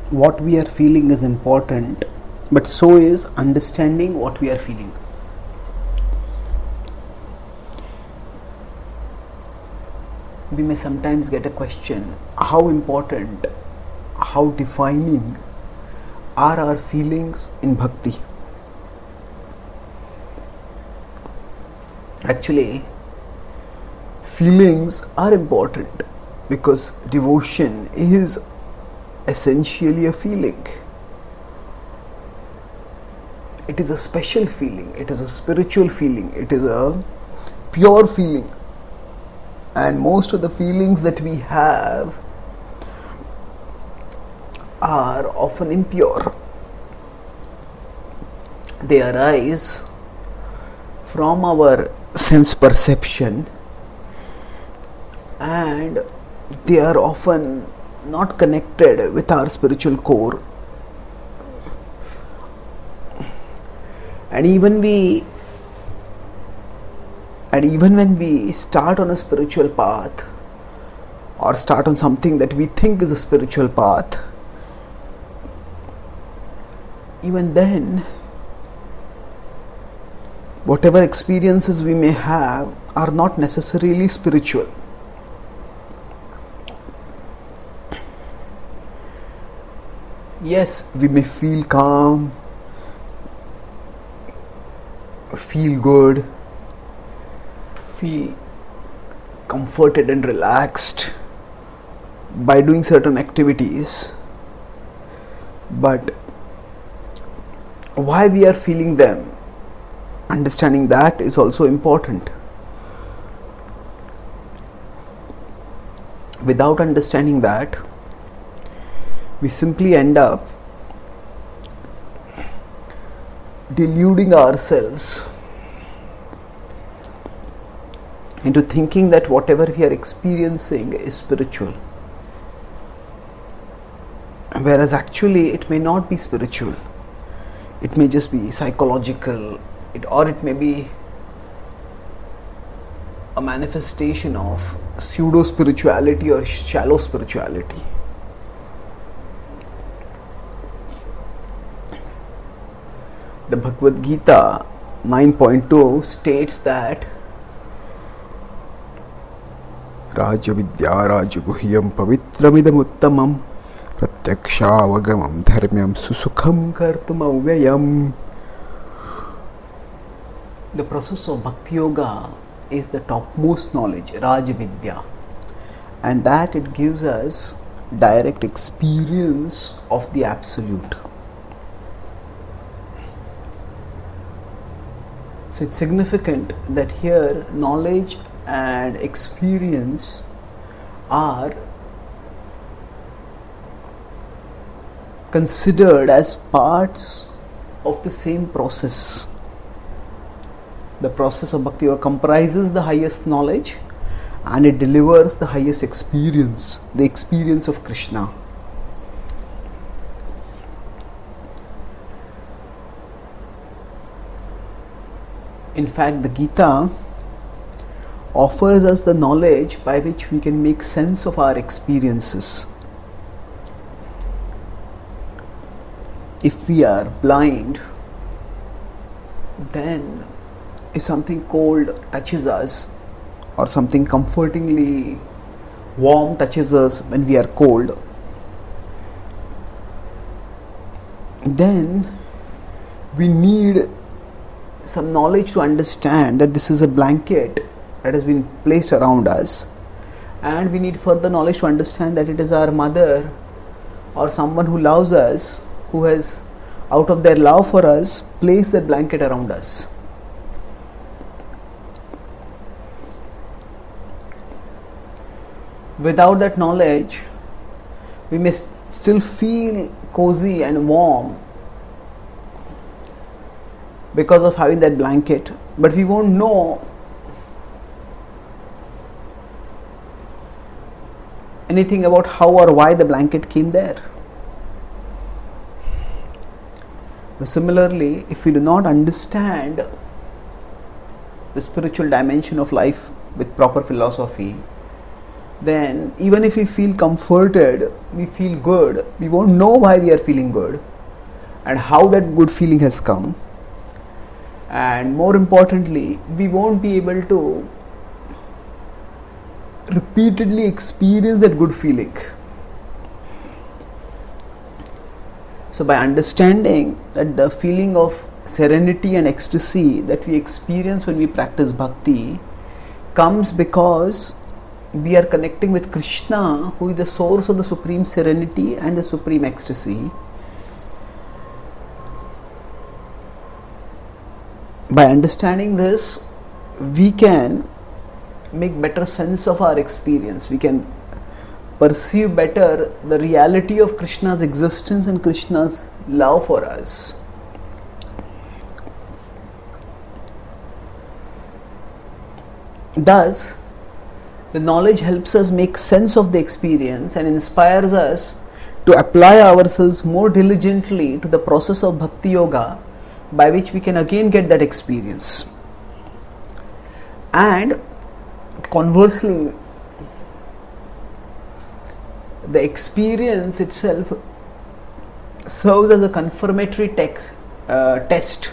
what we are feeling is important, but so is understanding what we are feeling. We may sometimes get a question, how important, how defining are our feelings in bhakti? Actually, feelings are important because devotion is essentially a feeling. It is a special feeling, it is a spiritual feeling, it is a pure feeling. And most of the feelings that we have are often impure. They arise from our sense perception and they are often not connected with our spiritual core. And even when we start on a spiritual path or start on something that we think is a spiritual path, even then, whatever experiences we may have are not necessarily spiritual. Yes, we may feel calm, feel good, feel comforted and relaxed by doing certain activities, but why we are feeling them, understanding that is also important. Without understanding that, we simply end up deluding ourselves into thinking that whatever we are experiencing is spiritual, whereas actually it may not be spiritual. It may just be psychological, or it may be a manifestation of pseudo spirituality or shallow spirituality. The Bhagavad Gita 9.2 states that Raja Vidya Rajaguhyam Pavitramidam Uttamam Pratyakshaavagamam Dharmyam Susukham Kartum Avyayam. The process of Bhakti Yoga is the topmost knowledge, Raja Vidya, and that it gives us direct experience of the Absolute. So it's significant that here knowledge and experience are considered as parts of the same process. The process of Bhakti Yoga comprises the highest knowledge and it delivers the highest experience, the experience of Krishna. In fact, the Gita offers us the knowledge by which we can make sense of our experiences. If we are blind, then if something cold touches us or something comfortingly warm touches us when we are cold, then we need some knowledge to understand that this is a blanket that has been placed around us, and we need further knowledge to understand that it is our mother or someone who loves us, who has, out of their love for us, placed that blanket around us. Without that knowledge, we may still feel cozy and warm because of having that blanket, but we won't know anything about how or why the blanket came there. But similarly, if we do not understand the spiritual dimension of life with proper philosophy, then even if we feel comforted, we feel good, we won't know why we are feeling good and how that good feeling has come. And more importantly, we won't be able to repeatedly experience that good feeling. So by understanding that the feeling of serenity and ecstasy that we experience when we practice bhakti comes because we are connecting with Krishna, who is the source of the supreme serenity and the supreme ecstasy. By understanding this, we can make better sense of our experience. We can perceive better the reality of Krishna's existence and Krishna's love for us. Thus, the knowledge helps us make sense of the experience and inspires us to apply ourselves more diligently to the process of Bhakti Yoga, by which we can again get that experience. And conversely, the experience itself serves as a confirmatory test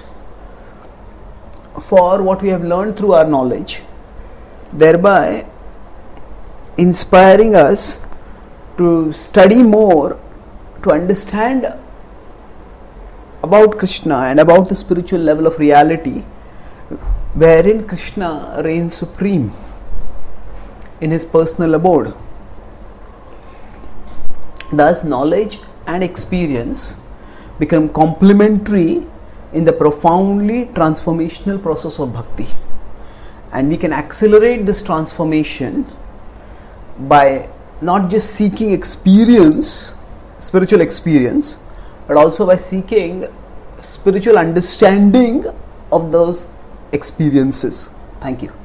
for what we have learned through our knowledge, thereby inspiring us to study more, to understand about Krishna and about the spiritual level of reality wherein Krishna reigns supreme in his personal abode. Thus, knowledge and experience become complementary in the profoundly transformational process of bhakti, and we can accelerate this transformation by not just seeking experience, spiritual experience, but also by seeking spiritual understanding of those experiences. Thank you.